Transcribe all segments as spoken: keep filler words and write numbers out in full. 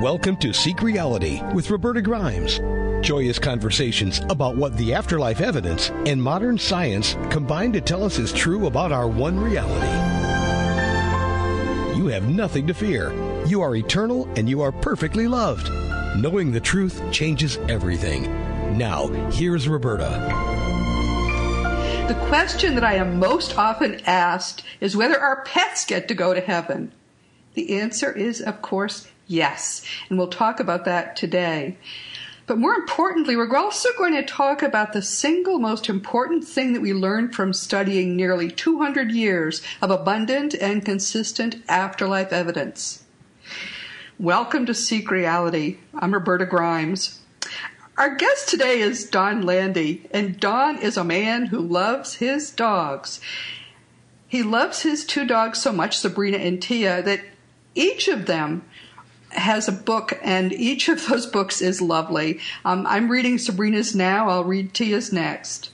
Welcome to Seek Reality with Roberta Grimes. Joyous conversations about what the afterlife evidence and modern science combine to tell us is true about our one reality. You have nothing to fear. You are eternal and you are perfectly loved. Knowing the truth changes everything. Now, here's Roberta. The question that I am most often asked is whether our pets get to go to heaven. The answer is, of course, yes. And we'll talk about that today. But more importantly, we're also going to talk about the single most important thing that we learned from studying nearly two hundred years of abundant and consistent afterlife evidence. Welcome to Seek Reality. I'm Roberta Grimes. Our guest today is Don Landy, and Don is a man who loves his dogs. He loves his two dogs so much, Sabrina and Tia, that each of them has a book, and each of those books is lovely. Um, I'm reading Sabrina's now. I'll read Tia's next.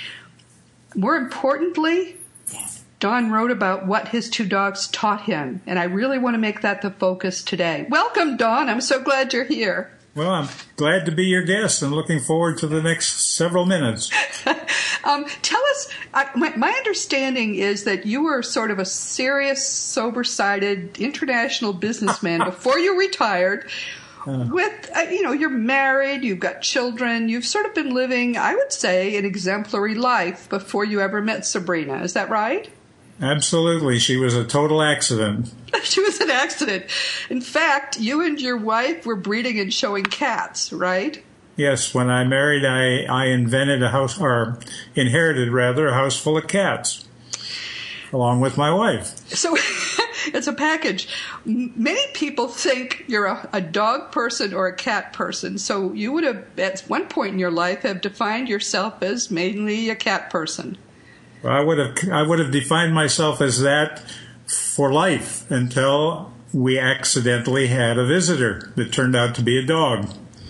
More importantly, Don wrote about what his two dogs taught him, and I really want to make that the focus today. Welcome, Don. I'm so glad you're here. Well, I'm glad to be your guest and looking forward to the next several minutes. um, tell us, I, my, my understanding is that you were sort of a serious, sober-sided international businessman before you retired. Uh, with, uh, you know, you're married, you've got children, you've sort of been living, I would say, an exemplary life before you ever met Sabrina. Is that right? Absolutely. She was a total accident. She was an accident. In fact, you and your wife were breeding and showing cats, right? Yes. When I married, I, I invented a house, or inherited, rather, a house full of cats, along with my wife. So it's a package. Many people think you're a, a dog person or a cat person. So you would have, at one point in your life, have defined yourself as mainly a cat person. I would have I would have defined myself as that for life until we accidentally had a visitor that turned out to be a dog.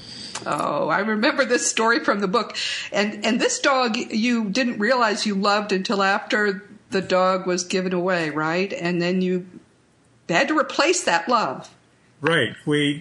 Oh, I remember this story from the book. And and this dog you didn't realize you loved until after the dog was given away, right? And then you had to replace that love. Right. We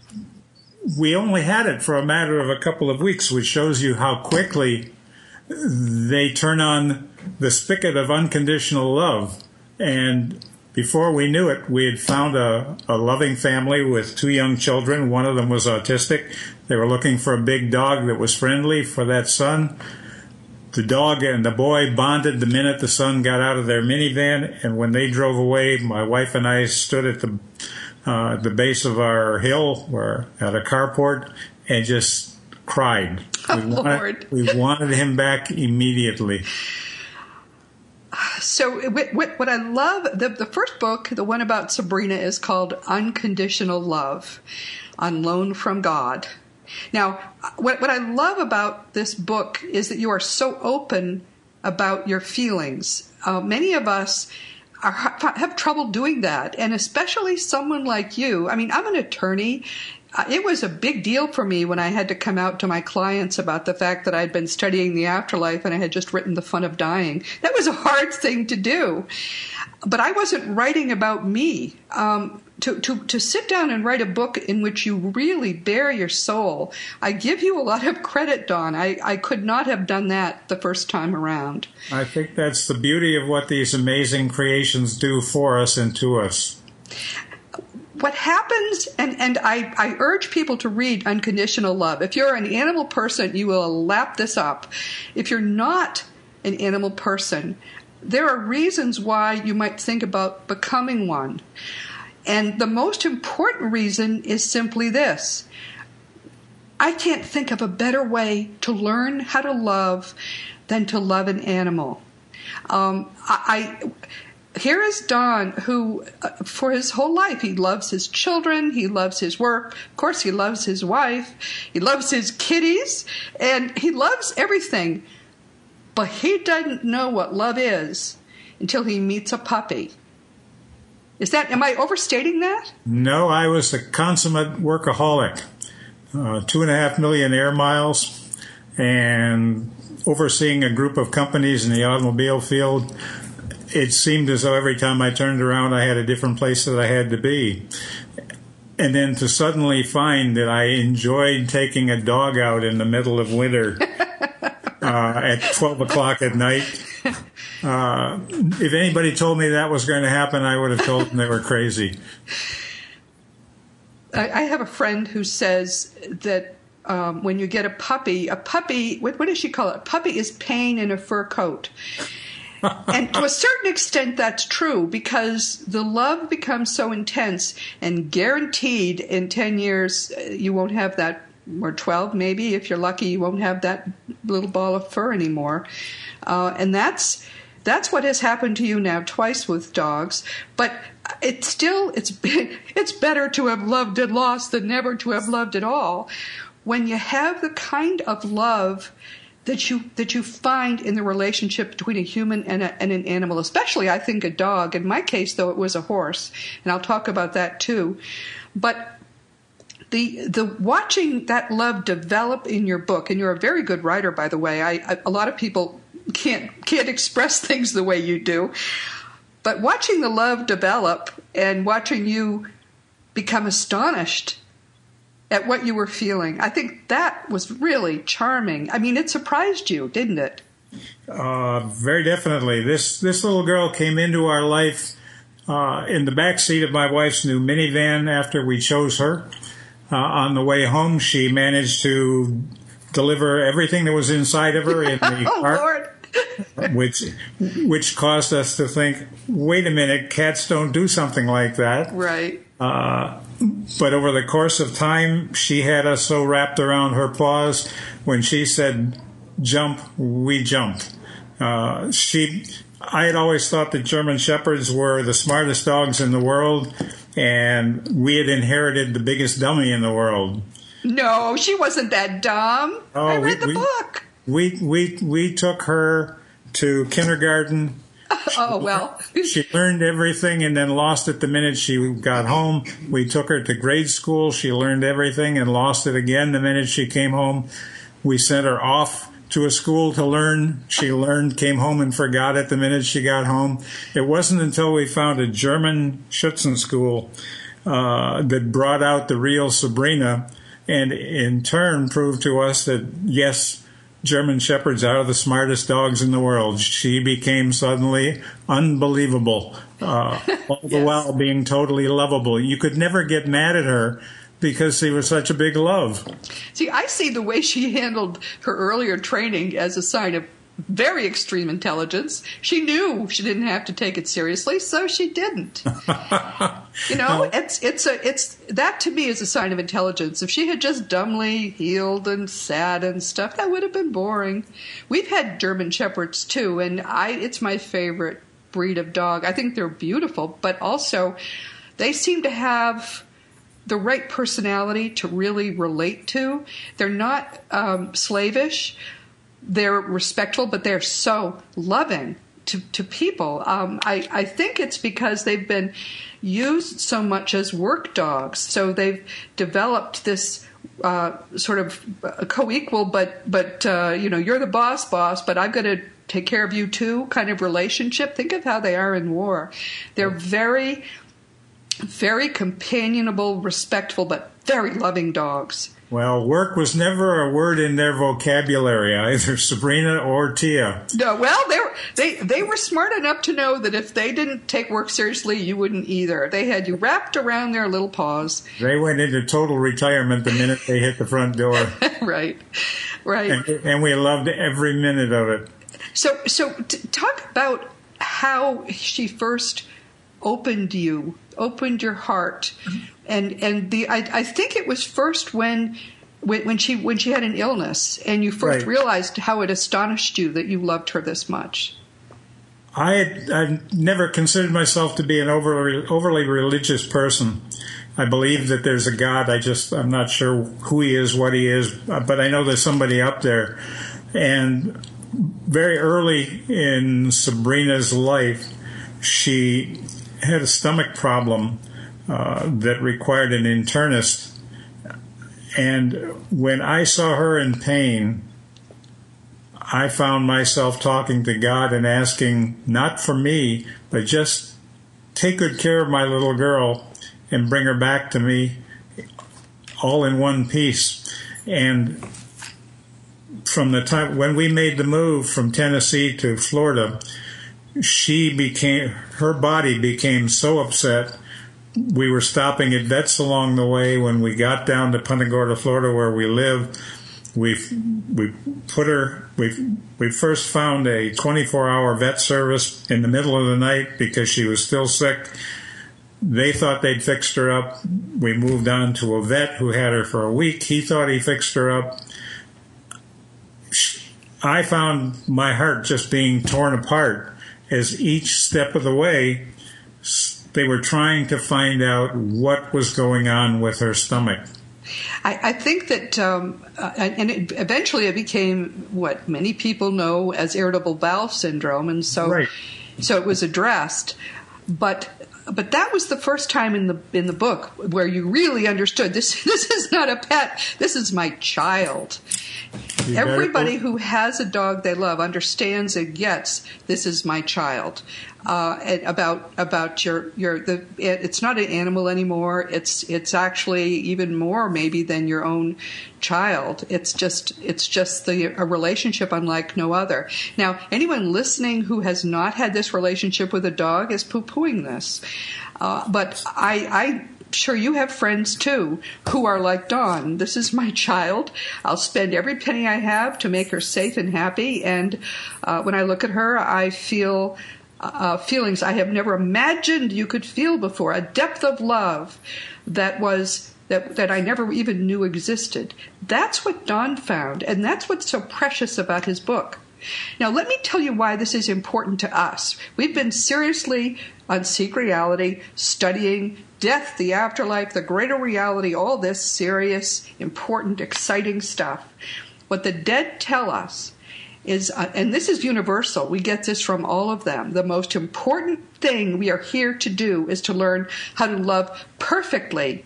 we only had it for a matter of a couple of weeks, which shows you how quickly they turn on the spigot of unconditional love. And before we knew it, we had found a, a loving family with two young children. One of them was autistic. They were looking for a big dog that was friendly for that son. The dog and the boy bonded the minute the son got out of their minivan. And when they drove away, my wife and I stood at the uh, the base of our hill or at a carport and just cried. Oh, we, wanted, Lord. we wanted him back immediately. So what, what I love, the, the first book, the one about Sabrina, is called Unconditional Love, on Loan from God. Now, what, what I love about this book is that you are so open about your feelings. Uh, many of us are, have trouble doing that, and especially someone like you. I mean, I'm an attorney. Uh, it was a big deal for me when I had to come out to my clients about the fact that I'd been studying the afterlife and I had just written The Fun of Dying. That was a hard thing to do. But I wasn't writing about me. Um, to, to, to sit down and write a book in which you really bare your soul, I give you a lot of credit, Don. I, I could not have done that the first time around. I think that's the beauty of what these amazing creations do for us and to us. What happens, and, and I, I urge people to read Unconditional Love. If you're an animal person, you will lap this up. If you're not an animal person, there are reasons why you might think about becoming one. And the most important reason is simply this. I can't think of a better way to learn how to love than to love an animal. Um, I... I Here is Don, who, uh, for his whole life, he loves his children, he loves his work, of course he loves his wife, he loves his kitties, and he loves everything. But he doesn't know what love is until he meets a puppy. Is that, am I overstating that? No, I was a consummate workaholic. Uh, two and a half million air miles and overseeing a group of companies in the automobile field. It seemed as though every time I turned around, I had a different place that I had to be. and then to suddenly find that I enjoyed taking a dog out in the middle of winter uh, at twelve o'clock at night. Uh, if anybody told me that was going to happen, I would have told them they were crazy. I have a friend who says that um, when you get a puppy, a puppy, what, what does she call it? A puppy is pain in a fur coat. And to a certain extent, that's true, because the love becomes so intense, and guaranteed in ten years, you won't have that, or twelve maybe, if you're lucky, you won't have that little ball of fur anymore. Uh, and that's that's what has happened to you now twice with dogs. But it's still, it's it's better to have loved and lost than never to have loved at all. When you have the kind of love that you that you find in the relationship between a human and, a, and an animal, especially, I think, a dog. In my case, though, it was a horse, and I'll talk about that too. But the the watching that love develop in your book, and you're a very good writer, by the way. I, I a lot of people can't can't express things the way you do, but watching the love develop and watching you become astonished at what you were feeling, I think that was really charming. I mean, it surprised you, didn't it? Uh, very definitely. This this little girl came into our life uh, in the back seat of my wife's new minivan after we chose her. Uh, on the way home, she managed to deliver everything that was inside of her in the oh, car, Lord. which which caused us to think, wait a minute, cats don't do something like that. Right. Uh, but over the course of time, she had us so wrapped around her paws. When she said jump, we jumped. Uh, she, I had always thought that German Shepherds were the smartest dogs in the world, and we had inherited the biggest dummy in the world. No, she wasn't that dumb. Oh, I read we, the we, book. We, we, we took her to kindergarten. Oh, well. She learned everything and then lost it the minute she got home. We took her to grade school. She learned everything and lost it again the minute she came home. We sent her off to a school to learn. She learned, came home and forgot it the minute she got home. It wasn't until we found a German Schützen school uh, that brought out the real Sabrina, and in turn proved to us that, yes, German Shepherds are the smartest dogs in the world. She became suddenly unbelievable, uh, all the yes. while being totally lovable. You could never get mad at her because she was such a big love. See, I see the way she handled her earlier training as a sign of very extreme intelligence. She knew she didn't have to take it seriously, so she didn't. You know, no. it's it's a it's that to me is a sign of intelligence. If she had just dumbly healed and sat and stuff, that would have been boring. We've had German Shepherds too, and I it's my favorite breed of dog. I think they're beautiful, but also they seem to have the right personality to really relate to. They're not um, slavish. They're respectful, but they're so loving to, to people. Um, I, I think it's because they've been used so much as work dogs. So they've developed this uh, sort of co-equal, but, but uh, you know, you're the boss, boss, but I've got to take care of you too kind of relationship. Think of how they are in war. They're very, very companionable, respectful, but very loving dogs. Well, work was never a word in their vocabulary, either Sabrina or Tia. No, well, they were, they, they were smart enough to know that if they didn't take work seriously, you wouldn't either. They had you wrapped around their little paws. They went into total retirement the minute they hit the front door. Right, right. And, and we loved every minute of it. So, so t- talk about how she first opened you, opened your heart. And and the I, I think it was first when, when when she when she had an illness and you first right. realized how it astonished you that you loved her this much. I had I've never considered myself to be an overly overly religious person. I believe that there's a God. I just I'm not sure who he is, what he is, but I know there's somebody up there. And very early in Sabrina's life, she had a stomach problem Uh, that required an internist. And when I saw her in pain, I found myself talking to God and asking, not for me, but just take good care of my little girl and bring her back to me all in one piece. And from the time when we made the move from Tennessee to Florida, she became, her body became so upset. We were stopping at vets along the way. When we got down to Punta Gorda, Florida, where we live, we we put her. We we first found a twenty-four hour vet service in the middle of the night because she was still sick. They thought they'd fixed her up. We moved on to a vet who had her for a week. He thought he fixed her up. I found my heart just being torn apart as each step of the way they were trying to find out what was going on with her stomach. I, I think that, um, uh, and it, eventually it became what many people know as irritable bowel syndrome, and so right. so it was addressed. But but that was the first time in the in the book where you really understood this. This is not a pet. This is my child. You Everybody who has a dog they love understands and gets this is my child. Uh, and about about your your the it, it's not an animal anymore. It's it's actually even more maybe than your own child. It's just it's just the a relationship unlike no other. Now, anyone listening who has not had this relationship with a dog is poo-pooing this. Uh, but I I. Sure, you have friends, too, who are like Dawn. This is my child. I'll spend every penny I have to make her safe and happy. And uh, when I look at her, I feel uh, feelings I have never imagined you could feel before, a depth of love that was that, that I never even knew existed. That's what Don found, and that's what's so precious about his book. Now, let me tell you why this is important to us. We've been seriously on Seek Reality, studying death, the afterlife, the greater reality, all this serious, important, exciting stuff. What the dead tell us is, uh, and this is universal, we get this from all of them, the most important thing we are here to do is to learn how to love perfectly.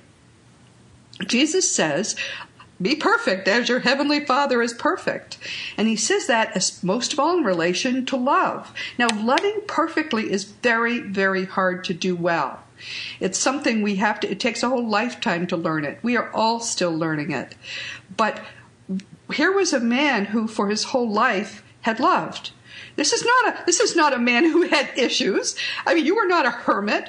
Jesus says, be perfect as your heavenly Father is perfect. And he says that as most of all in relation to love. Now, loving perfectly is very, very hard to do well. It's something we have to, it takes a whole lifetime to learn it. We are all still learning it. But here was a man who for his whole life had loved. This is not a, this is not a man who had issues. I mean, you were not a hermit.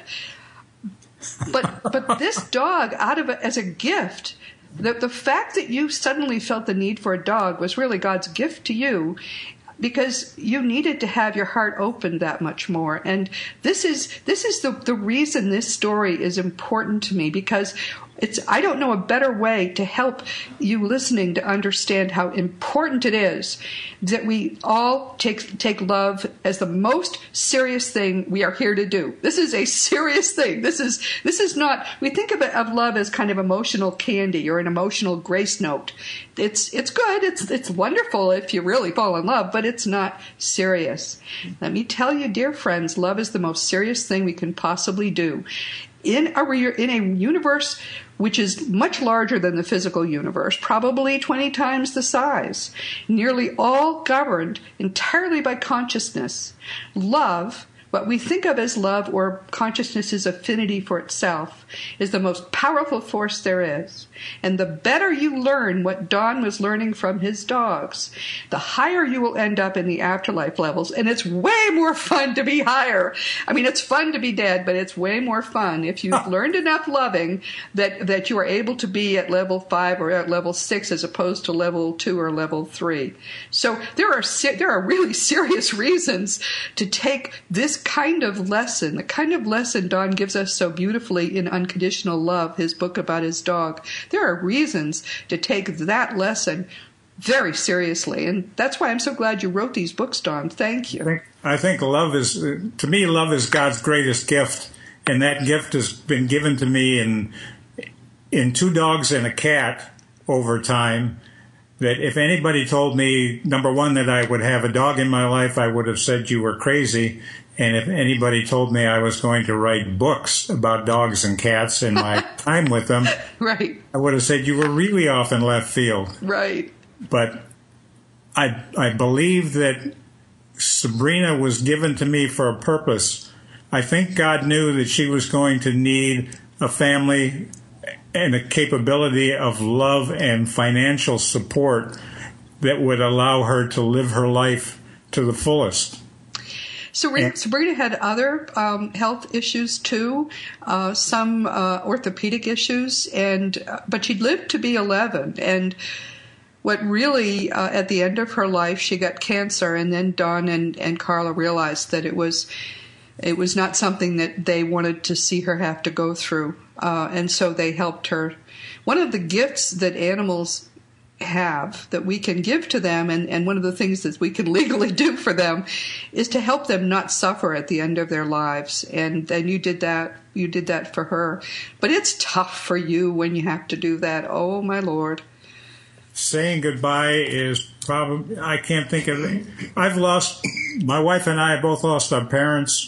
But, but this dog, out of it as a gift, The, the fact that you suddenly felt the need for a dog was really God's gift to you because you needed to have your heart opened that much more. And this is this is the, the reason this story is important to me, because it's I don't know a better way to help you listening to understand how important it is that we all take take love as the most serious thing we are here to do. This is a serious thing. This is this is not, we think of, it, of love as kind of emotional candy or an emotional grace note. It's it's good. It's it's wonderful if you really fall in love, but it's not serious. Let me tell you, dear friends, love is the most serious thing we can possibly do. In a in a universe which is much larger than the physical universe, probably twenty times the size, nearly all governed entirely by consciousness, love, what we think of as love or consciousness's affinity for itself, is the most powerful force there is. And the better you learn what Don was learning from his dogs, the higher you will end up in the afterlife levels. And it's way more fun to be higher. I mean, it's fun to be dead, but it's way more fun if you've learned enough loving that, that you are able to be at level five or at level six as opposed to level two or level three. So there are there are really serious reasons to take this kind of lesson, the kind of lesson Don gives us so beautifully in Unconditional Love, his book about his dog. There are reasons to take that lesson very seriously. And that's why I'm so glad you wrote these books, Don. Thank you. I think, I think love is, to me, love is God's greatest gift. And that gift has been given to me in, in two dogs and a cat over time. That if anybody told me, number one, that I would have a dog in my life, I would have said you were crazy. And if anybody told me I was going to write books about dogs and cats and my time with them, right, I would have said you were really off in left field. Right. But I I believe that Sabrina was given to me for a purpose. I think God knew that she was going to need a family and a capability of love and financial support that would allow her to live her life to the fullest. So Sabrina had other um, health issues too, uh, some uh, orthopedic issues, and uh, but she lived to be eleven. And what really, uh, at the end of her life, she got cancer, and then Don and, and Carla realized that it was it was not something that they wanted to see her have to go through, uh, and so they helped her. One of the gifts that animals have that we can give to them, and, and one of the things that we can legally do for them, is to help them not suffer at the end of their lives. And then you did that you did that for her. But it's tough for you when you have to do that. Oh my Lord. Saying goodbye is probably, I can't think of it. I've lost, my wife and I both lost our parents.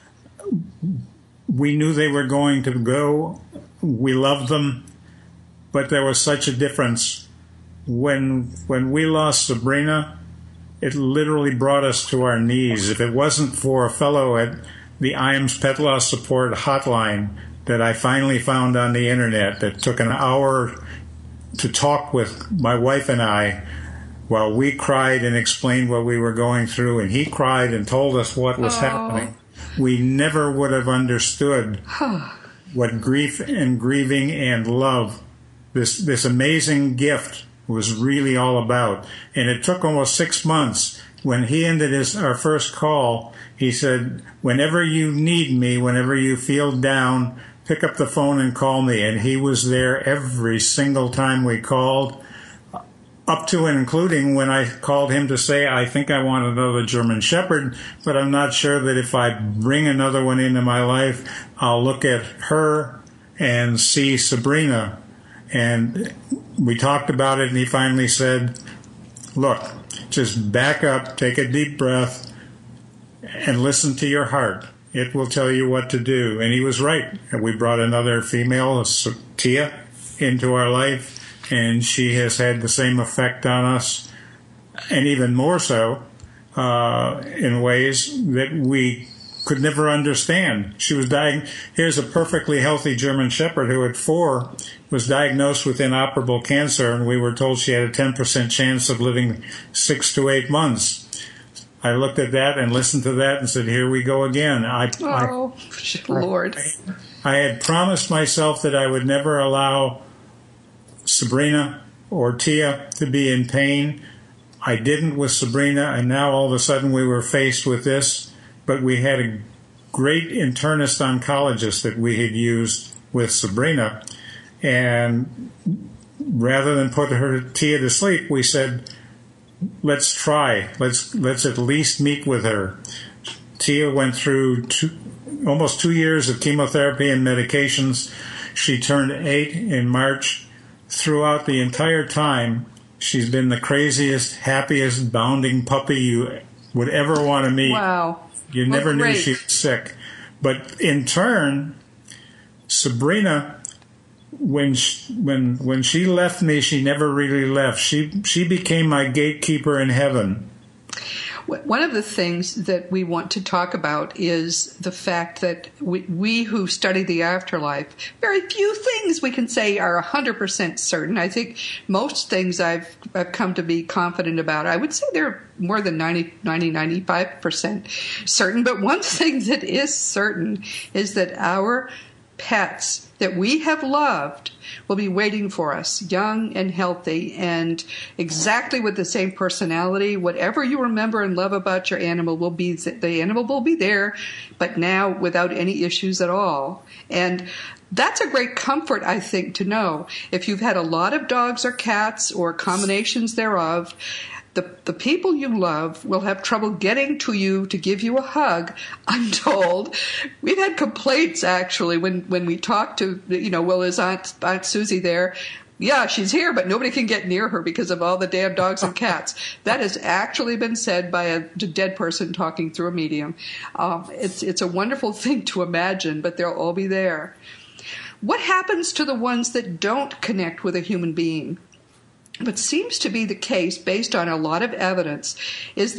We knew they were going to go. We loved them, but there was such a difference. When when we lost Sabrina, it literally brought us to our knees. If it wasn't for a fellow at the I A M S Pet Loss Support hotline that I finally found on the internet that took an hour to talk with my wife and I while we cried and explained what we were going through, and he cried and told us what was oh. happening, we never would have understood what grief and grieving and love, this this amazing gift, was really all about. And it took almost six months. When he ended his our first call, he said, whenever you need me, whenever you feel down, pick up the phone and call me. And he was there every single time we called, up to and including when I called him to say, I think I want another German Shepherd, but I'm not sure that if I bring another one into my life, I'll look at her and see Sabrina. And we talked about it, and he finally said, look, just back up, take a deep breath, and listen to your heart. It will tell you what to do. And he was right. And we brought another female, Tia, into our life, and she has had the same effect on us, and even more so uh, in ways that we could never understand. She was diagnosed. Here's a perfectly healthy German Shepherd who at four was diagnosed with inoperable cancer, and we were told she had a ten percent chance of living six to eight months. I looked at that and listened to that and said, here we go again. I, oh, I, Lord. I, I had promised myself that I would never allow Sabrina or Tia to be in pain. I didn't with Sabrina, and now all of a sudden we were faced with this. But we had a great internist oncologist that we had used with Sabrina, and rather than put her Tia to sleep, we said, let's try. Let's let's at least meet with her. Tia went through two, almost two years of chemotherapy and medications. She turned eight in March. Throughout the entire time, she's been the craziest, happiest, bounding puppy you would ever want to meet. Wow. You never well, knew she was sick. But in turn, Sabrina, when she, when when she left me, she never really left. She she became my gatekeeper in heaven. One of the things that we want to talk about is the fact that we, we who study the afterlife, very few things we can say are one hundred percent certain. I think most things I've, I've come to be confident about, I would say they're more than ninety, ninety, ninety-five percent certain. But one thing that is certain is that our pets that we have loved will be waiting for us, young and healthy, and exactly with the same personality. Whatever you remember and love about your animal will be, the animal will be there, but now without any issues at all. And that's a great comfort, I think, to know. If you've had a lot of dogs or cats or combinations thereof, The, the people you love will have trouble getting to you to give you a hug, I'm told. We've had complaints, actually, when, when we talk to, you know, well, is Aunt, Aunt Susie there? Yeah, she's here, but nobody can get near her because of all the damn dogs and cats. That has actually been said by a dead person talking through a medium. Um, it's, it's a wonderful thing to imagine, but they'll all be there. What happens to the ones that don't connect with a human being? What seems to be the case, based on a lot of evidence, is that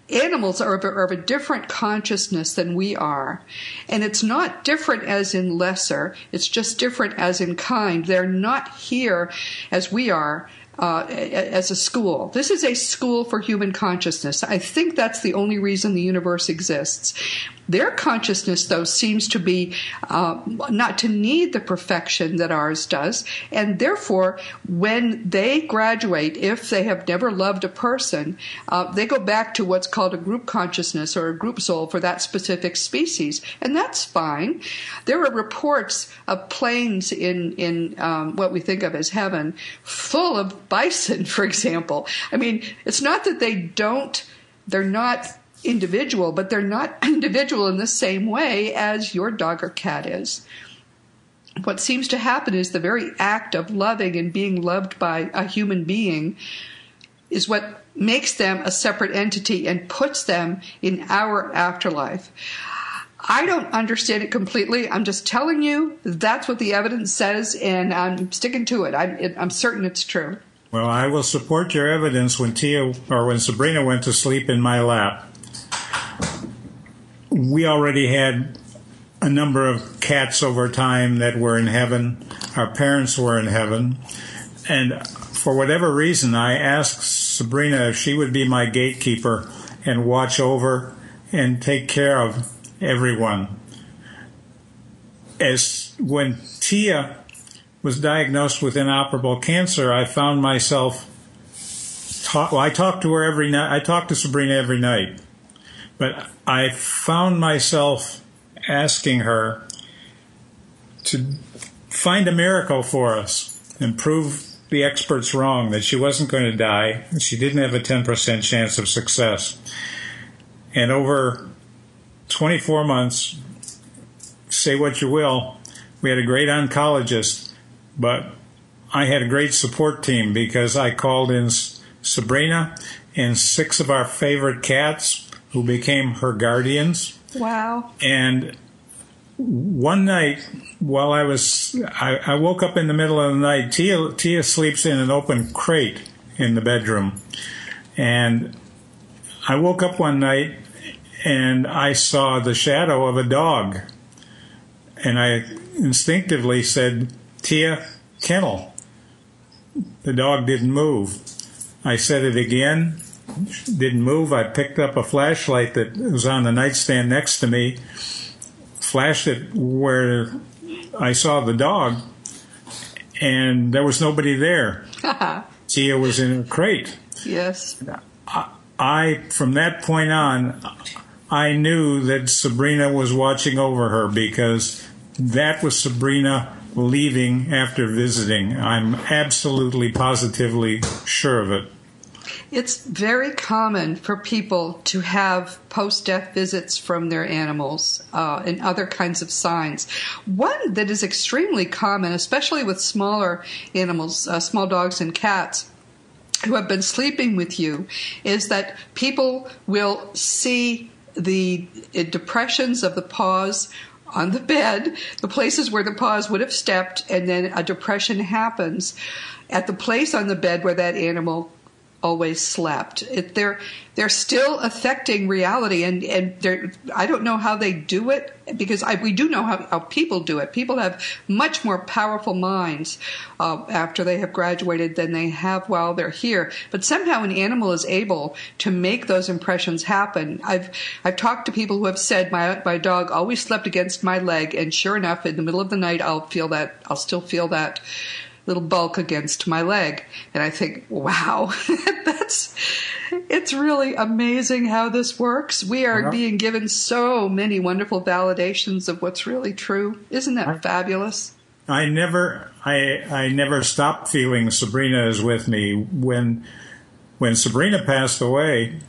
animals are of, a, are of a different consciousness than we are. And it's not different as in lesser, it's just different as in kind. They're not here as we are. Uh, as a school. This is a school for human consciousness. I think that's the only reason the universe exists. Their consciousness, though, seems to be uh, not to need the perfection that ours does, and therefore, when they graduate, if they have never loved a person, uh, they go back to what's called a group consciousness or a group soul for that specific species, and that's fine. There are reports of planes in, in um, what we think of as heaven full of bison, for example. I mean, it's not that they don't, they're not individual, but they're not individual in the same way as your dog or cat is. What seems to happen is the very act of loving and being loved by a human being is what makes them a separate entity and puts them in our afterlife. I don't understand it completely. I'm just telling you that's what the evidence says, and I'm sticking to it. I'm, it, I'm certain it's true. Well, I will support your evidence. When Tia or when Sabrina went to sleep in my lap, we already had a number of cats over time that were in heaven. Our parents were in heaven. And for whatever reason, I asked Sabrina if she would be my gatekeeper and watch over and take care of everyone. As when Tia was diagnosed with inoperable cancer, I found myself, talk, well, I talked to her every night. I talked to Sabrina every night. But I found myself asking her to find a miracle for us and prove the experts wrong, that she wasn't going to die, and she didn't have a ten percent chance of success. And over twenty-four months, say what you will, we had a great oncologist, but I had a great support team because I called in Sabrina and six of our favorite cats who became her guardians. Wow. And one night, while I was, I, I woke up in the middle of the night. Tia, Tia sleeps in an open crate in the bedroom. And I woke up one night and I saw the shadow of a dog. And I instinctively said, Tia, kennel. The dog didn't move. I said it again. Didn't move. I picked up a flashlight that was on the nightstand next to me, flashed it where I saw the dog, and there was nobody there. Tia was in a crate. Yes. I, I, from that point on, I knew that Sabrina was watching over her because that was Sabrina leaving after visiting. I'm absolutely, positively sure of it. It's very common for people to have post-death visits from their animals uh, and other kinds of signs. One that is extremely common, especially with smaller animals, uh, small dogs and cats, who have been sleeping with you, is that people will see the uh, depressions of the paws on the bed, the places where the paws would have stepped, and then a depression happens at the place on the bed where that animal always slept. It, they're they're still affecting reality, and and they're, I don't know how they do it, because I, we do know how, how people do it. People have much more powerful minds uh, after they have graduated than they have while they're here. But somehow an animal is able to make those impressions happen. I've I've talked to people who have said my my dog always slept against my leg, and sure enough, in the middle of the night, I'll feel that I'll still feel that little bulk against my leg. And I think, wow, that's, it's really amazing how this works. We are well, being given so many wonderful validations of what's really true. Isn't that I, fabulous? I never, I, I never stopped feeling Sabrina is with me. When, when Sabrina passed away,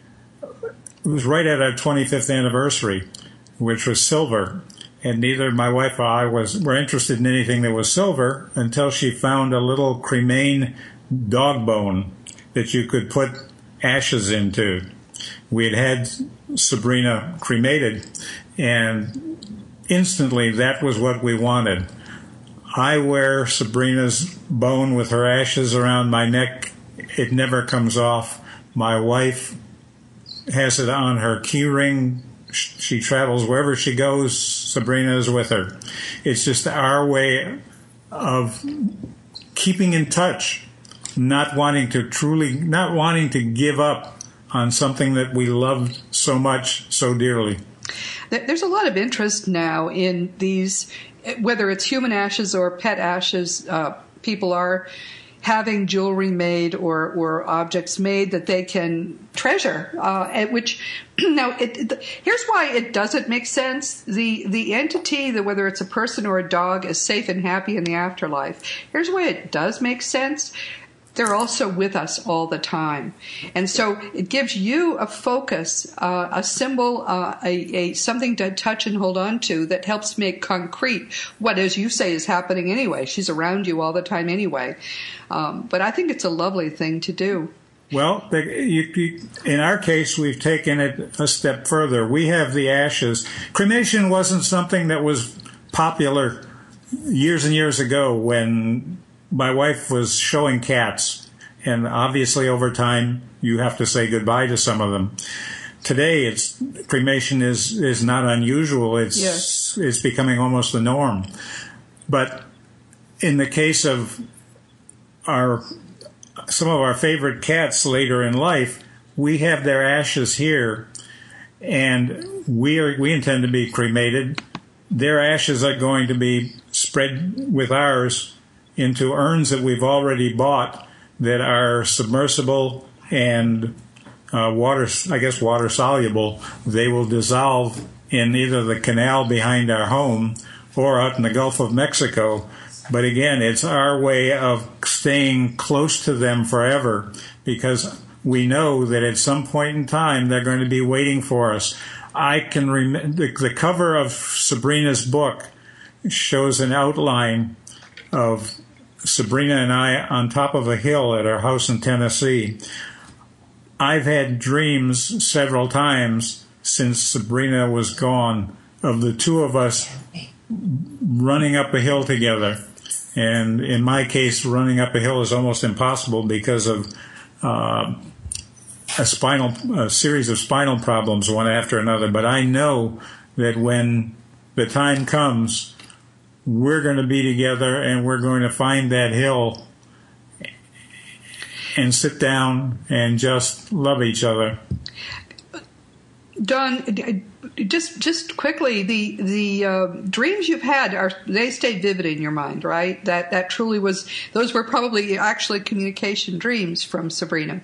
it was right at our twenty-fifth anniversary, which was silver. And neither my wife or I was were interested in anything that was silver until she found a little cremain dog bone that you could put ashes into. We had had Sabrina cremated, and instantly that was what we wanted. I wear Sabrina's bone with her ashes around my neck. It never comes off. My wife has it on her key ring. She travels wherever she goes. Sabrina is with her. It's just our way of keeping in touch, not wanting to truly, not wanting to give up on something that we loved so much, so dearly. There's a lot of interest now in these, whether it's human ashes or pet ashes. Uh, people are having jewelry made or, or objects made that they can treasure, uh, which now it, it, here's why it doesn't make sense. The the entity, that whether it's a person or a dog, is safe and happy in the afterlife. Here's why it does make sense. They're also with us all the time. And so it gives you a focus, uh, a symbol, uh, a, a something to touch and hold on to that helps make concrete what, as you say, is happening anyway. She's around you all the time anyway. Um, but I think it's a lovely thing to do. Well, the, you, you, in our case, we've taken it a step further. We have the ashes. Cremation wasn't something that was popular years and years ago when my wife was showing cats, and obviously over time you have to say goodbye to some of them. Today, it's cremation is, is not unusual. It's yes. It's becoming almost the norm. But in the case of our some of our favorite cats later in life, we have their ashes here, and we are we intend to be cremated. Their ashes are going to be spread with ours into urns that we've already bought that are submersible and uh, water, I guess water soluble. They will dissolve in either the canal behind our home or out in the Gulf of Mexico. But again, it's our way of staying close to them forever, because we know that at some point in time they're going to be waiting for us. I can remember the, the cover of Sabrina's book shows an outline of Sabrina and I on top of a hill at our house in Tennessee. I've had dreams several times since Sabrina was gone of the two of us running up a hill together. And in my case, running up a hill is almost impossible because of uh, a spinal, a series of spinal problems, one after another. But I know that when the time comes, we're going to be together and we're going to find that hill and sit down and just love each other. Don, just just quickly, the the uh, dreams you've had, are they stay vivid in your mind, right? That that truly was, those were probably actually communication dreams from Sabrina.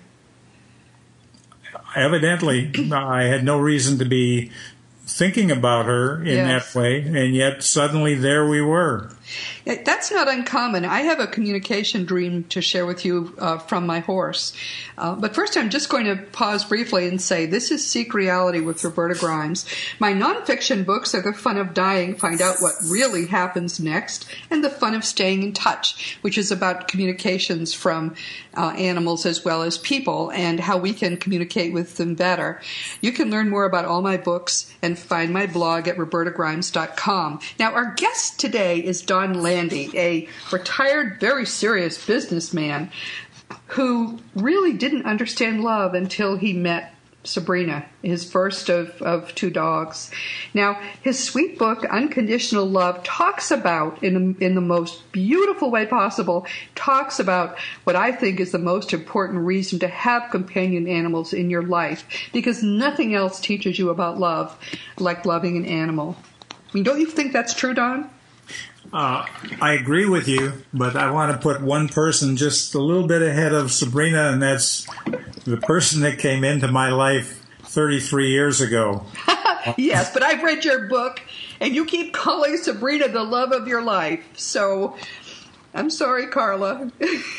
Evidently, I had no reason to be thinking about her in yes. that way, and yet suddenly there we were. That's not uncommon. I have a communication dream to share with you uh, from my horse. Uh, but first, I'm just going to pause briefly and say this is Seek Reality with Roberta Grimes. My nonfiction books are The Fun of Dying, Find Out What Really Happens Next, and The Fun of Staying in Touch, which is about communications from uh, animals as well as people and how we can communicate with them better. You can learn more about all my books and find my blog at roberta grimes dot com. Now, our guest today is Don Landy, a retired, very serious businessman who really didn't understand love until he met Sabrina, his first of, of two dogs. Now, his sweet book, Unconditional Love, talks about, in the, in the most beautiful way possible, talks about what I think is the most important reason to have companion animals in your life, because nothing else teaches you about love like loving an animal. I mean, don't you think that's true, Don? Uh, I agree with you, but I want to put one person just a little bit ahead of Sabrina, and that's the person that came into my life thirty-three years ago. Yes, but I've read your book, and you keep calling Sabrina the love of your life. So I'm sorry, Carla.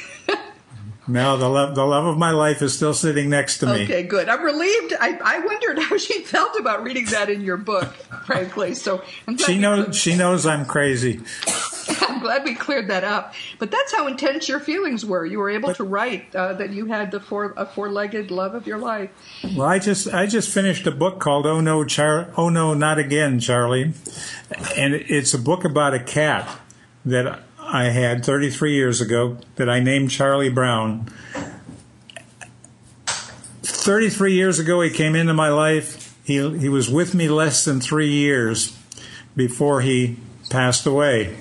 No, the love, the love of my life is still sitting next to me. Okay, good. I'm relieved. I, I wondered how she felt about reading that in your book, frankly. So I'm glad she knows. Cleared, she knows I'm crazy. I'm glad we cleared that up. But that's how intense your feelings were. You were able but, to write uh, that you had the four a four-legged love of your life. Well, I just I just finished a book called Oh No, Char- Oh No, Not Again, Charlie, and it's a book about a cat that I had thirty-three years ago that I named Charlie Brown. thirty-three years ago, he came into my life. He he was with me less than three years before he passed away.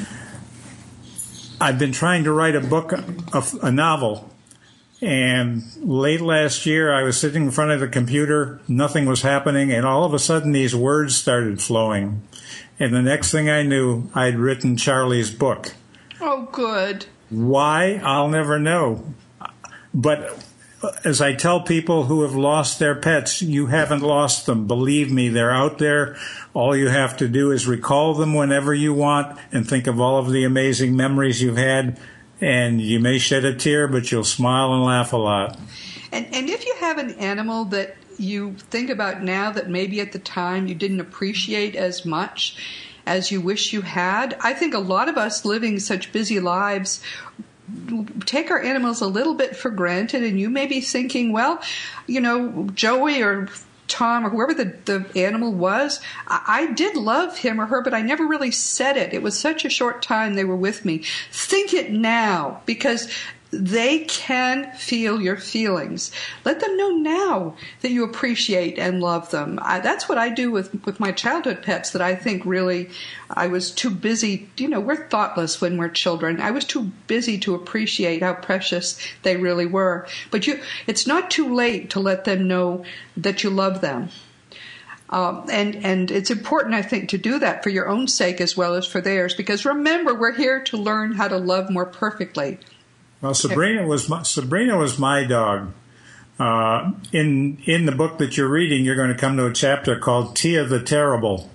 I've been trying to write a book, a, a novel, and late last year I was sitting in front of the computer, nothing was happening, and all of a sudden these words started flowing. And the next thing I knew, I'd written Charlie's book. Oh, good. Why? I'll never know. But as I tell people who have lost their pets, you haven't lost them. Believe me, they're out there. All you have to do is recall them whenever you want and think of all of the amazing memories you've had. And you may shed a tear, but you'll smile and laugh a lot. And, and if you have an animal that you think about now that maybe at the time you didn't appreciate as much as you wish you had, I think a lot of us living such busy lives take our animals a little bit for granted, and you may be thinking, well, you know, Joey or Tom or whoever the, the animal was, I, I did love him or her, but I never really said it. It was such a short time they were with me. Think it now, because they can feel your feelings. Let them know now that you appreciate and love them. I, that's what I do with, with my childhood pets that I think really I was too busy. You know, we're thoughtless when we're children. I was too busy to appreciate how precious they really were. But you, it's not too late to let them know that you love them. Um, and, and it's important, I think, to do that for your own sake as well as for theirs. Because remember, we're here to learn how to love more perfectly. Well, Sabrina was my, Sabrina was my dog. Uh, in in the book that you're reading, you're going to come to a chapter called Tia the Terrible,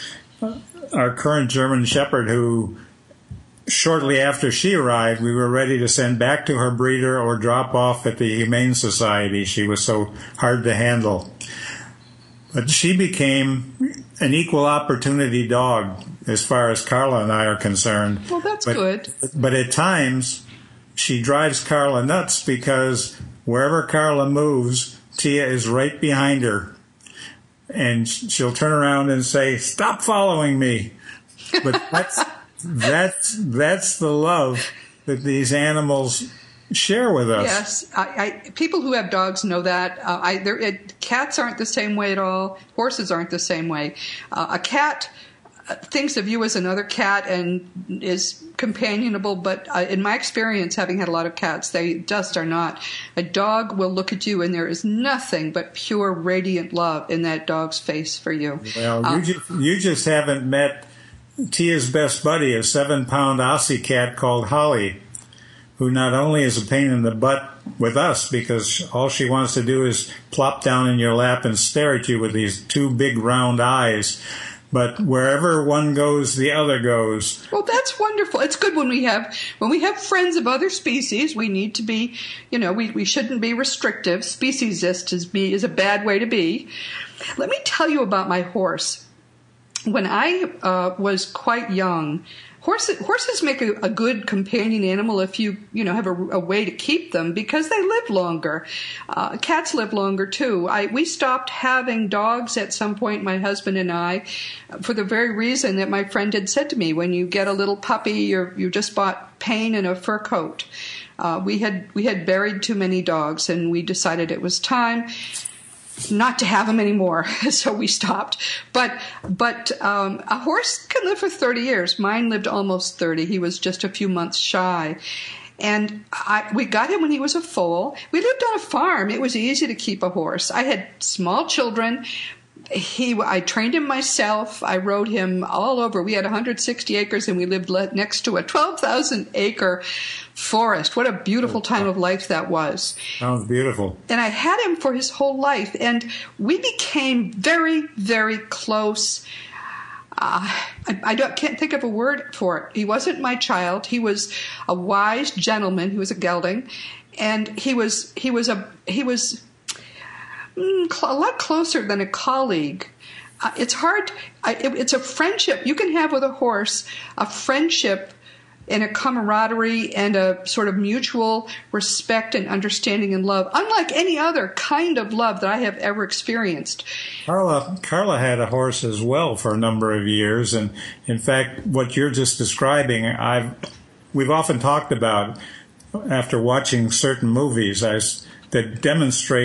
our current German Shepherd, who shortly after she arrived, we were ready to send back to her breeder or drop off at the Humane Society. She was so hard to handle. But she became an equal opportunity dog as far as Carla and I are concerned. Well, that's but, good. But at times, she drives Carla nuts because wherever Carla moves, Tia is right behind her. And she'll turn around and say, "Stop following me." But that's that's that's the love that these animals share with us. Yes, I, I, people who have dogs know that. Uh, I, it, cats aren't the same way at all. Horses aren't the same way. Uh, a cat thinks of you as another cat and is companionable, but uh, in my experience, having had a lot of cats, they just are not. A dog will look at you and there is nothing but pure radiant love in that dog's face for you. Well, uh, you, just, you just haven't met Tia's best buddy, a seven-pound Aussie cat called Holly, who not only is a pain in the butt with us because all she wants to do is plop down in your lap and stare at you with these two big round eyes, but wherever one goes, the other goes. Well, that's wonderful. It's good when we have when we have friends of other species. We need to be, you know, we, we shouldn't be restrictive. Speciesist is be is a bad way to be. Let me tell you about my horse. When I uh, was quite young, horses horses make a, a good companion animal if you you know have a, a way to keep them because they live longer. Uh, cats live longer too. I we stopped having dogs at some point, my husband and I, for the very reason that my friend had said to me: when you get a little puppy, you're you just bought pain and a fur coat. Uh, we had we had buried too many dogs, and we decided it was time not to have them anymore, so we stopped. But but um, a horse can live for thirty years. Mine lived almost thirty. He was just a few months shy. And I, we got him when he was a foal. We lived on a farm. It was easy to keep a horse. I had small children. He, I trained him myself. I rode him all over. We had one hundred sixty acres, and we lived le- next to a twelve thousand acre forest. What a beautiful time of life that was. Sounds beautiful. And I had him for his whole life, and we became very, very close. Uh, I, I don't, can't think of a word for it. He wasn't my child. He was a wise gentleman. He was a gelding, and he was he was a he was. a lot closer than a colleague. Uh, it's hard. I, it, it's a friendship you can have with a horse, a friendship and a camaraderie and a sort of mutual respect and understanding and love, unlike any other kind of love that I have ever experienced. Carla, Carla had a horse as well for a number of years, and in fact, what you're just describing, I've we've often talked about after watching certain movies as, that demonstrate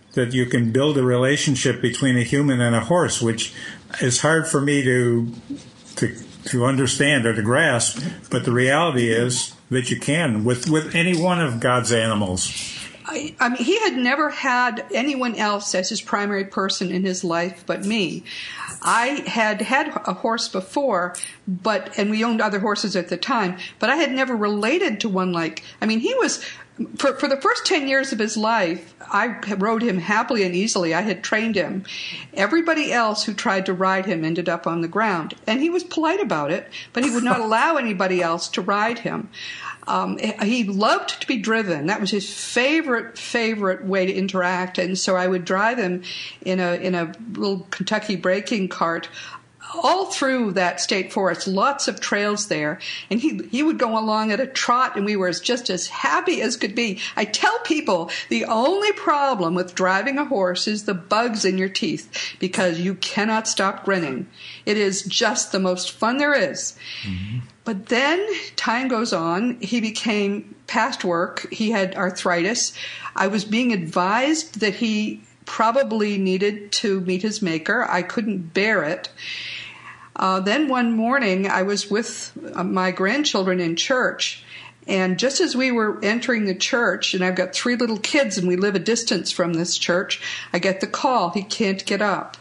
that you can build a relationship between a human and a horse, which is hard for me to to to understand or to grasp. But the reality is that you can with, with any one of God's animals. I, I mean, he had never had anyone else as his primary person in his life but me. I had had a horse before, but and we owned other horses at the time, but I had never related to one like, I mean, he was, for, for the first ten years of his life, I rode him happily and easily. I had trained him. Everybody else who tried to ride him ended up on the ground. And he was polite about it, but he would not allow anybody else to ride him. Um, he loved to be driven. That was his favorite, favorite way to interact. And so I would drive him in a in a little Kentucky breaking cart all through that state forest, lots of trails there. And he he would go along at a trot, and we were just as happy as could be. I tell people the only problem with driving a horse is the bugs in your teeth, because you cannot stop grinning. It is just the most fun there is. Mm-hmm. But then time goes on. He became past work. He had arthritis. I was being advised that he probably needed to meet his maker. I couldn't bear it. Uh, then one morning, I was with uh, my grandchildren in church, and just as we were entering the church, and I've got three little kids, and we live a distance from this church, I get the call, he can't get up.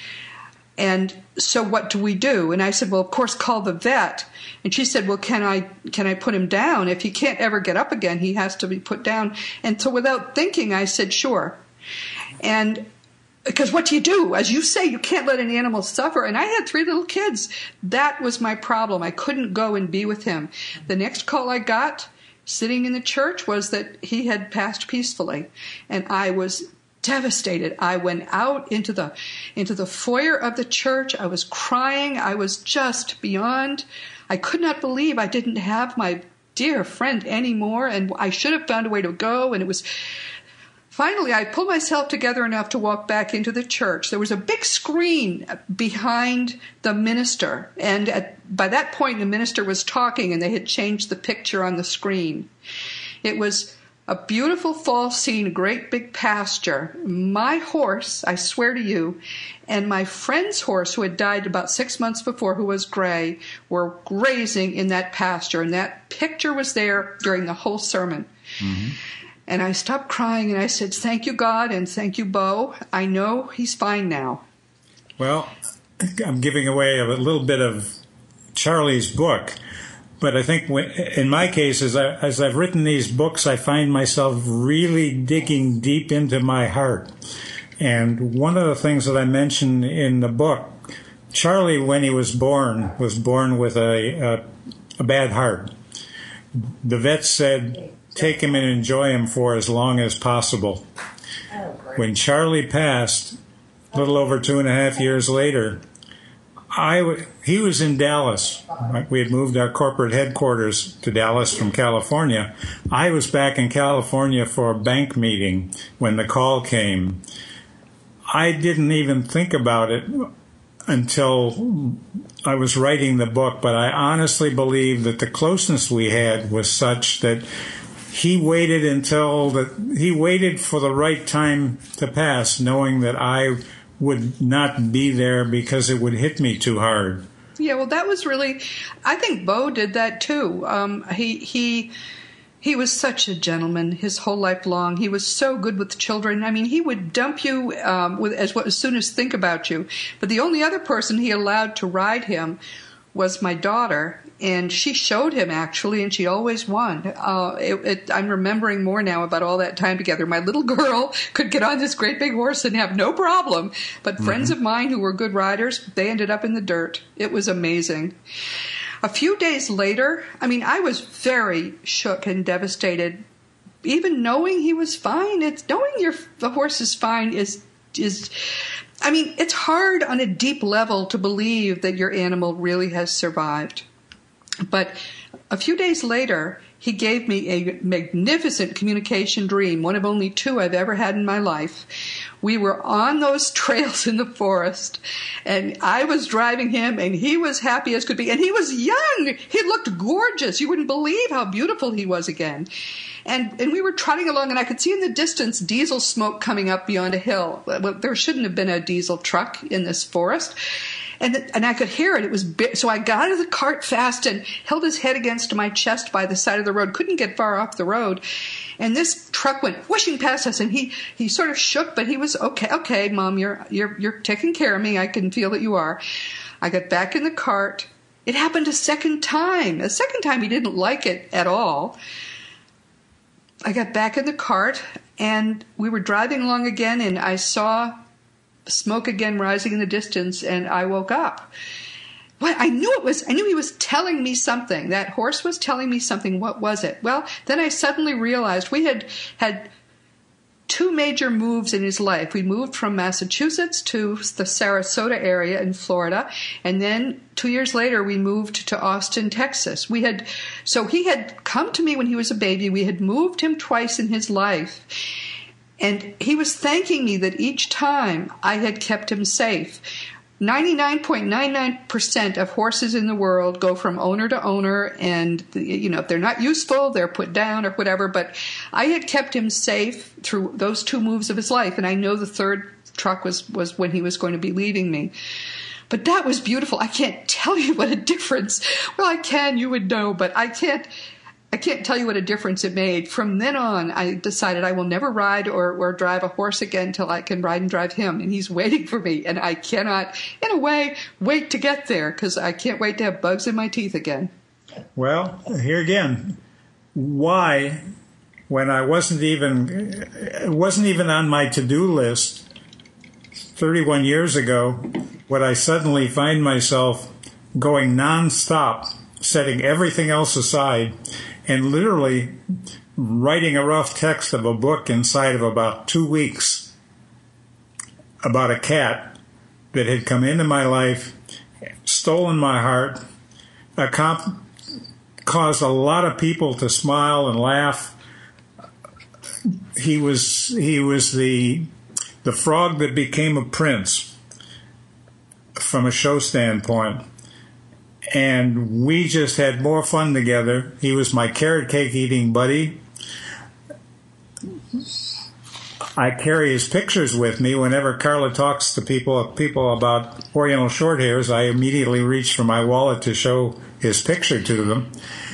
And so what do we do? And I said, well, of course, call the vet. And she said, well, can I can I put him down? If he can't ever get up again, he has to be put down. And so without thinking, I said, sure. And because what do you do? As you say, you can't let an animal suffer. And I had three little kids. That was my problem. I couldn't go and be with him. The next call I got, sitting in the church, was that he had passed peacefully. And I was devastated. I went out into the into the foyer of the church. I was crying. I was just beyond. I could not believe I didn't have my dear friend anymore, and I should have found a way to go. And it was finally, I pulled myself together enough to walk back into the church. There was a big screen behind the minister, and at, by that point, the minister was talking, and they had changed the picture on the screen. It was a beautiful fall scene, a great big pasture. My horse, I swear to you, and my friend's horse, who had died about six months before, who was gray, were grazing in that pasture. And that picture was there during the whole sermon. Mm-hmm. And I stopped crying, and I said, thank you, God, and thank you, Bo. I know he's fine now. Well, I'm giving away a little bit of Charlie's book. But I think when, in my case, as, I, as I've written these books, I find myself really digging deep into my heart. And one of the things that I mentioned in the book, Charlie, when he was born, was born with a, a, a bad heart. The vet said, take him and enjoy him for as long as possible. When Charlie passed, a little over two and a half years later, I w- he was in Dallas. We had moved our corporate headquarters to Dallas from California. I was back in California for a bank meeting when the call came. I didn't even think about it until I was writing the book, but I honestly believe that the closeness we had was such that he waited until the, he waited for the right time to pass, knowing that I would not be there because it would hit me too hard. Yeah, well, that was really, I think Bo did that too. Um, he he he was such a gentleman his whole life long. He was so good with children. I mean, he would dump you um, with as, as soon as think about you. But the only other person he allowed to ride him was my daughter, and she showed him, actually, and she always won. Uh, it, it, I'm remembering more now about all that time together. My little girl could get on this great big horse and have no problem, but mm-hmm. friends of mine who were good riders, they ended up in the dirt. It was amazing. A few days later, I mean, I was very shook and devastated. Even knowing he was fine, it's knowing your the horse is fine is is... I mean, it's hard on a deep level to believe that your animal really has survived. But a few days later, he gave me a magnificent communication dream, one of only two I've ever had in my life. We were on those trails in the forest, and I was driving him, and he was happy as could be. And he was young. He looked gorgeous. You wouldn't believe how beautiful he was again. And and we were trotting along, and I could see in the distance diesel smoke coming up beyond a hill. Well, there shouldn't have been a diesel truck in this forest. And and I could hear it. It was big. So I got out of the cart fast and held his head against my chest by the side of the road. Couldn't get far off the road. And this truck went whooshing past us, and he, he sort of shook, but he was okay. Okay, Mom, you're you're you're taking care of me. I can feel that you are. I got back in the cart. It happened a second time. A second time he didn't like it at all. I got back in the cart, and we were driving along again, and I saw smoke again rising in the distance, and I woke up. What I knew it was, I knew he was telling me something. That horse was telling me something. What was it? Well, then I suddenly realized we had had two major moves in his life. We moved from Massachusetts to the Sarasota area in Florida, and then two years later we moved to Austin, Texas. We had, so he had come to me when he was a baby. We had moved him twice in his life. And he was thanking me that each time I had kept him safe. ninety-nine point nine nine percent of horses in the world go from owner to owner, and, you know, if they're not useful, they're put down or whatever. But I had kept him safe through those two moves of his life, and I know the third truck was, was when he was going to be leaving me. But that was beautiful. I can't tell you what a difference. Well, I can, you would know, but I can't. I can't tell you what a difference it made. From then on, I decided I will never ride or, or drive a horse again until I can ride and drive him. And he's waiting for me. And I cannot, in a way, wait to get there because I can't wait to have bugs in my teeth again. Well, here again, why, when I wasn't even, it wasn't even on my to-do list thirty-one years ago, would I suddenly find myself going nonstop, setting everything else aside, and literally writing a rough text of a book inside of about two weeks about a cat that had come into my life, stolen my heart, accom- caused a lot of people to smile and laugh. He was he was the the frog that became a prince from a show standpoint. And we just had more fun together. He was my carrot cake eating buddy. I carry his pictures with me whenever Carla talks to people people about Oriental Shorthairs. I immediately reach for my wallet to show his picture to them.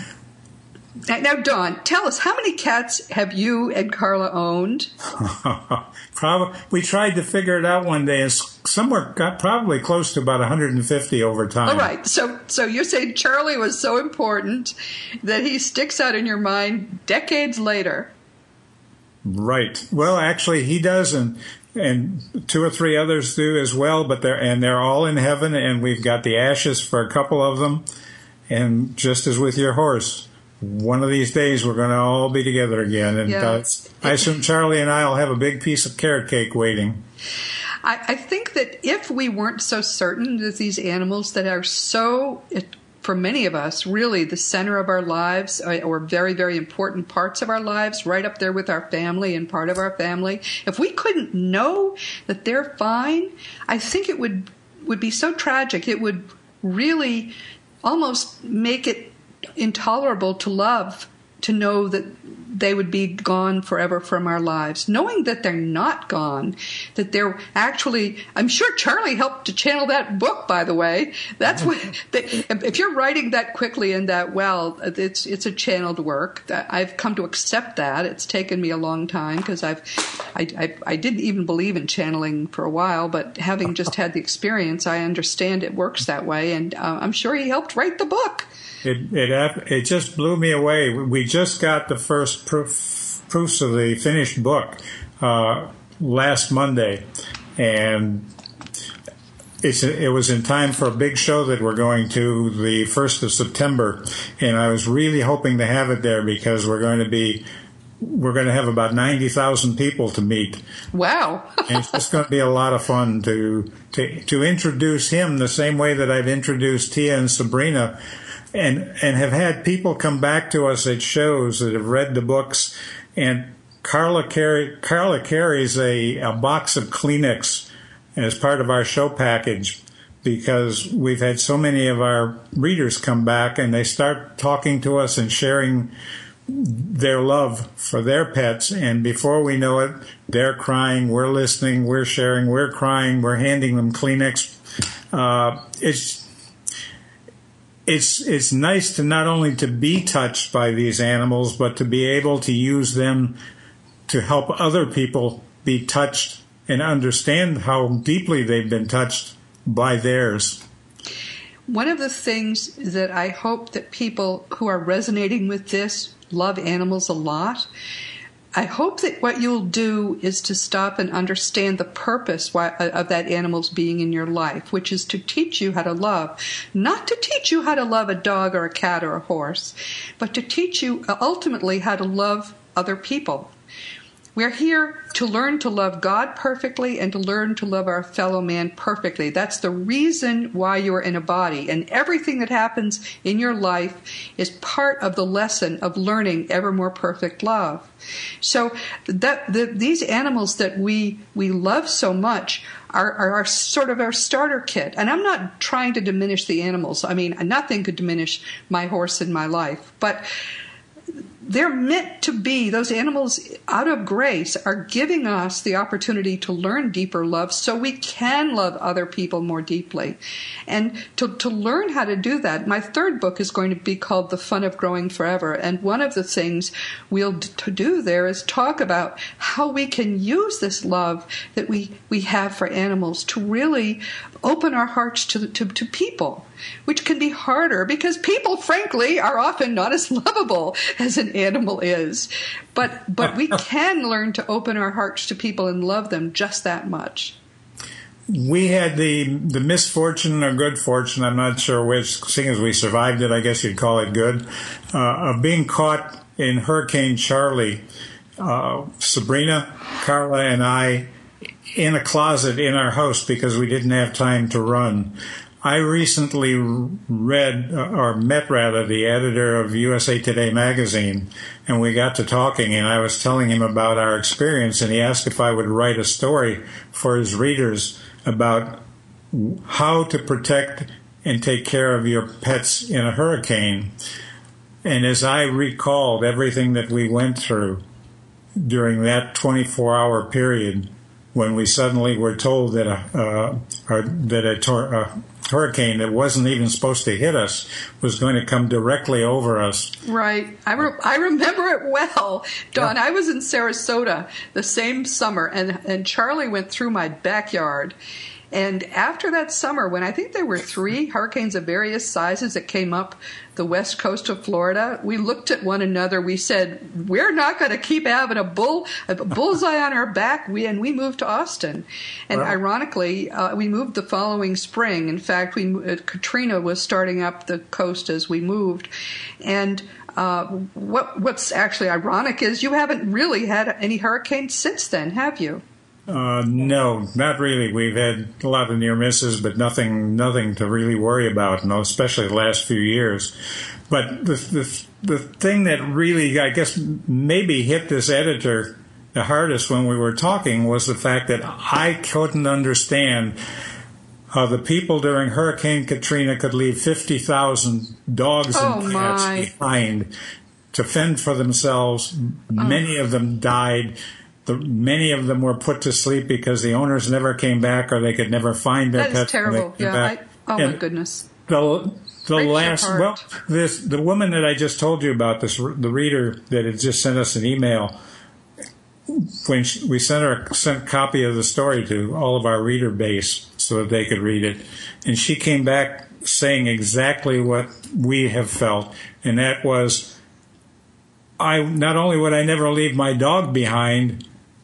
Now, Don, tell us, how many cats have you and Carla owned? Probably, we tried to figure it out one day. It's somewhere got probably close to about one hundred fifty over time. All right. So, so you're saying Charlie was so important that he sticks out in your mind decades later. Right. Well, actually, he does, and and two or three others do as well. But they're and they're all in heaven, and we've got the ashes for a couple of them. And just as with your horse, one of these days we're going to all be together again. And yeah. uh, I assume Charlie and I will have a big piece of carrot cake waiting. I, I think that if we weren't so certain that these animals that are so, for many of us, really the center of our lives, or very, very important parts of our lives, right up there with our family and part of our family, if we couldn't know that they're fine, I think it would would be so tragic. It would really almost make it intolerable to love, to know that they would be gone forever from our lives. Knowing that they're not gone, that they're actually, I'm sure Charlie helped to channel that book, by the way. That's what, if you're writing that quickly and that well, it's it's a channeled work. I've come to accept that. It's taken me a long time because I've, I, I, I didn't even believe in channeling for a while, but having just had the experience, I understand it works that way. And uh, I'm sure he helped write the book. It it it just blew me away. We just got the first proof, proofs of the finished book uh, last Monday, and it's it was in time for a big show that we're going to the first of September, and I was really hoping to have it there because we're going to be we're going to have about ninety thousand people to meet. Wow! And it's just going to be a lot of fun to to to introduce him the same way that I've introduced Tia and Sabrina and and have had people come back to us at shows that have read the books. And Carla carry, Carla carries a, a box of Kleenex as part of our show package, because we've had so many of our readers come back and they start talking to us and sharing their love for their pets, and before we know it, they're crying, we're listening, we're sharing, we're crying, we're handing them Kleenex. Uh, it's it's it's nice to not only to be touched by these animals, but to be able to use them to help other people be touched and understand how deeply they've been touched by theirs. One of the things that I hope that people who are resonating with this, love animals a lot, I hope that what you'll do is to stop and understand the purpose of that animal's being in your life, which is to teach you how to love. Not to teach you how to love a dog or a cat or a horse, but to teach you ultimately how to love other people. We're here to learn to love God perfectly and to learn to love our fellow man perfectly. That's the reason why you're in a body. And everything that happens in your life is part of the lesson of learning ever more perfect love. So that the, these animals that we we love so much are, are our sort of our starter kit. And I'm not trying to diminish the animals. I mean, nothing could diminish my horse in my life. But they're meant to be, those animals out of grace are giving us the opportunity to learn deeper love so we can love other people more deeply. And to, to learn how to do that, my third book is going to be called The Fun of Growing Forever. And one of the things we'll d- to do there is talk about how we can use this love that we, we have for animals to really open our hearts to, to, to people, which can be harder because people, frankly, are often not as lovable as an animal is. But but we can learn to open our hearts to people and love them just that much. We had the the misfortune or good fortune, I'm not sure which, seeing as we survived it, I guess you'd call it good, uh, of being caught in Hurricane Charlie. Uh, Sabrina, Carla, and I in a closet in our house because we didn't have time to run. I recently read, or met rather, the editor of U S A Today magazine, and we got to talking, and I was telling him about our experience, and he asked if I would write a story for his readers about how to protect and take care of your pets in a hurricane. And as I recalled everything that we went through during that twenty-four hour period, when we suddenly were told that a, uh, or that a, tor- a hurricane that wasn't even supposed to hit us was going to come directly over us. Right. I, re- I remember it well. Don, yeah. I was in Sarasota the same summer, and, and Charlie went through my backyard. And after that summer, when I think there were three hurricanes of various sizes that came up the west coast of Florida, we looked at one another. We said, we're not going to keep having a bull a bullseye on our back. We and we moved to Austin. And wow. Ironically, uh, we moved the following spring. In fact, we uh, Katrina was starting up the coast as we moved. And uh, what what's actually ironic is you haven't really had any hurricanes since then, have you? Uh, no, not really. We've had a lot of near misses, but nothing, nothing to really worry about. No, especially the last few years. But the the the thing that really, I guess, maybe hit this editor the hardest when we were talking was the fact that I couldn't understand how the people during Hurricane Katrina could leave fifty thousand dogs oh, and cats my. behind to fend for themselves. Oh. Many of them died. The, many of them were put to sleep because the owners never came back or they could never find their pets. That is terrible. Yeah. I, oh, and my goodness. The, the last, well, heart. this the woman that I just told you about, this the reader that had just sent us an email, when she, we sent her sent a copy of the story to all of our reader base so that they could read it, and she came back saying exactly what we have felt, and that was, I not only would I never leave my dog behind.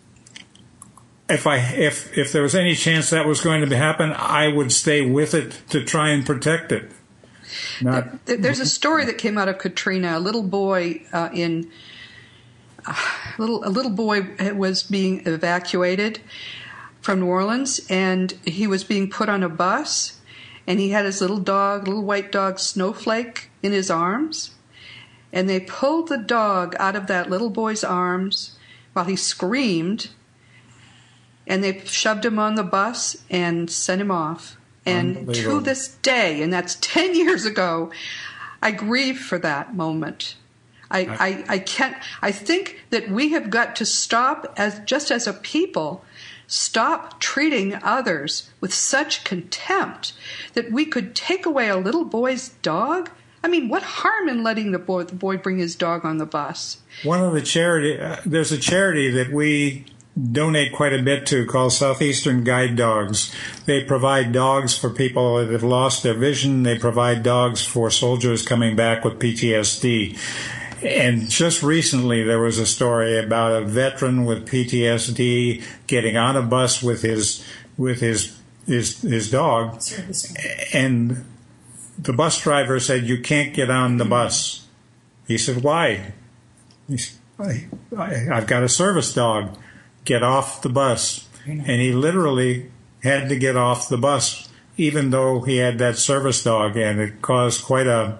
If I if if there was any chance that was going to happen, I would stay with it to try and protect it. Not, there, there's a story that came out of Katrina. A little boy uh, in uh, little a little boy was being evacuated from New Orleans, and he was being put on a bus, and he had his little dog, little white dog Snowflake, in his arms. And they pulled the dog out of that little boy's arms while he screamed. And they shoved him on the bus and sent him off. And to this day, and that's ten years ago, I grieve for that moment. I, I, I can't, I think that we have got to stop, as just as a people, stop treating others with such contempt that we could take away a little boy's dog. I mean, what harm in letting the boy, the boy bring his dog on the bus? One of the charity, uh, there's a charity that we donate quite a bit to called Southeastern Guide Dogs. They provide dogs for people that have lost their vision. They provide dogs for soldiers coming back with P T S D. And just recently there was a story about a veteran with P T S D getting on a bus with his with his his, his dog, and the bus driver said, "You can't get on the bus." He said, "Why?" He said, I, I, I've got a service dog. Get off the bus. And he literally had to get off the bus, even though he had that service dog, and it caused quite a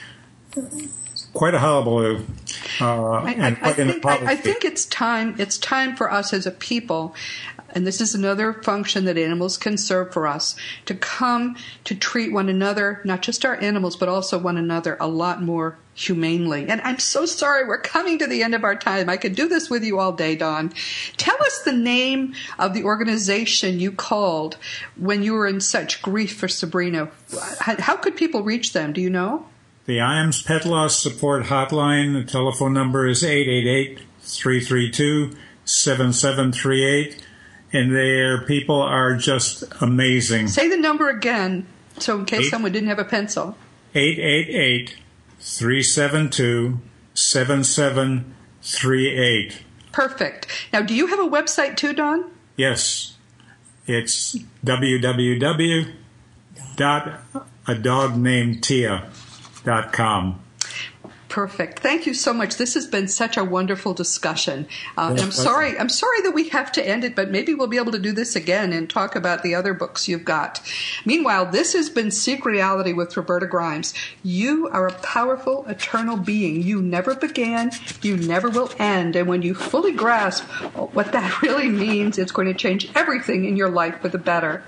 quite a hullabaloo. Uh, I, and I, I, think, I, I think it's time. It's time for us as a people, and this is another function that animals can serve for us, to come to treat one another, not just our animals, but also one another, a lot more humanely. And I'm so sorry, we're coming to the end of our time. I could do this with you all day, Don. Tell us the name of the organization you called when you were in such grief for Sabrina. How could people reach them? Do you know? The I A M S Pet Loss Support Hotline, the telephone number is eight eight eight, three three two, seven seven three eight, and their people are just amazing. Say the number again, so in case eight, someone didn't have a pencil. eight eight eight, three seven two, seven seven three eight. Perfect. Now, do you have a website too, Don? Yes. It's w w w dot a dog named Tia dot com. Perfect. Thank you so much. This has been such a wonderful discussion. Uh, and I'm sorry. I'm sorry that we have to end it, but maybe we'll be able to do this again and talk about the other books you've got. Meanwhile, this has been Seek Reality with Roberta Grimes. You are a powerful, eternal being. You never began. You never will end. And when you fully grasp what that really means, it's going to change everything in your life for the better.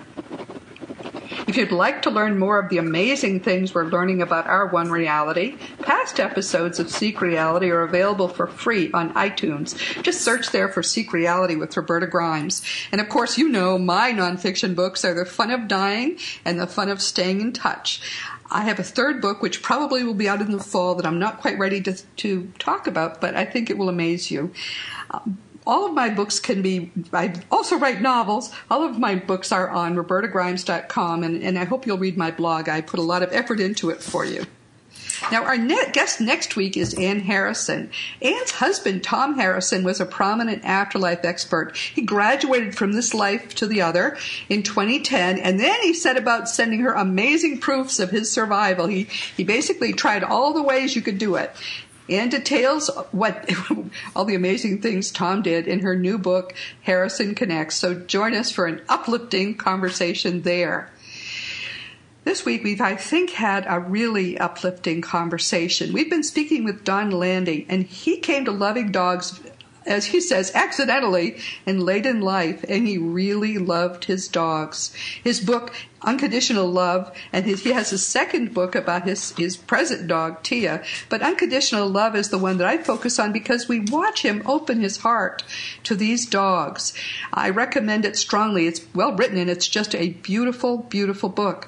If you'd like to learn more of the amazing things we're learning about our One Reality, past episodes of Seek Reality are available for free on iTunes. Just search there for Seek Reality with Roberta Grimes. And of course, you know my nonfiction books are The Fun of Dying and The Fun of Staying in Touch. I have a third book, which probably will be out in the fall, that I'm not quite ready to, to talk about, but I think it will amaze you. Um, All of my books can be, I also write novels. All of my books are on roberta grimes dot com, and, and I hope you'll read my blog. I put a lot of effort into it for you. Now, our net guest next week is Ann Harrison. Ann's husband, Tom Harrison, was a prominent afterlife expert. He graduated from this life to the other in twenty ten, and then he set about sending her amazing proofs of his survival. He, he basically tried all the ways you could do it. Ann details what all the amazing things Tom did in her new book, Harrison Connects. So join us for an uplifting conversation there. This week, we've, I think, had a really uplifting conversation. We've been speaking with Don Landy, and he came to loving dogs, as he says, accidentally and late in life, and he really loved his dogs. His book, Unconditional Love, and his, he has a second book about his, his present dog, Tia, but Unconditional Love is the one that I focus on because we watch him open his heart to these dogs. I recommend it strongly. It's well written, and it's just a beautiful, beautiful book.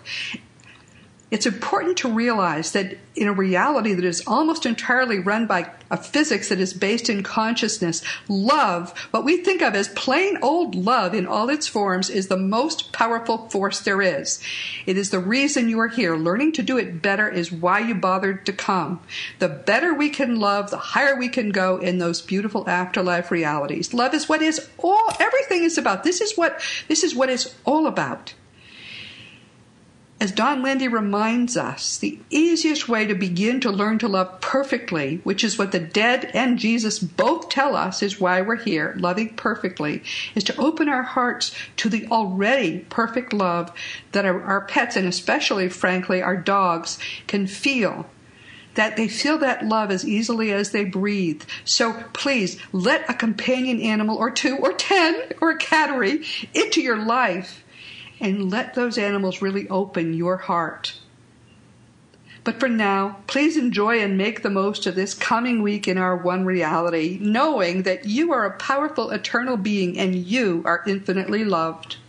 It's important to realize that in a reality that is almost entirely run by a physics that is based in consciousness, love, what we think of as plain old love in all its forms, is the most powerful force there is. It is the reason you are here. Learning to do it better is why you bothered to come. The better we can love, the higher we can go in those beautiful afterlife realities. Love is what is all, everything is about. This is what, this is what it's all about. As Don Landy reminds us, the easiest way to begin to learn to love perfectly, which is what the dead and Jesus both tell us is why we're here, loving perfectly, is to open our hearts to the already perfect love that our, our pets, and especially, frankly, our dogs, can feel. that they feel that love as easily as they breathe. So please let a companion animal or two or ten or a cattery into your life and let those animals really open your heart. But for now, please enjoy and make the most of this coming week in our one reality, knowing that you are a powerful eternal being and you are infinitely loved.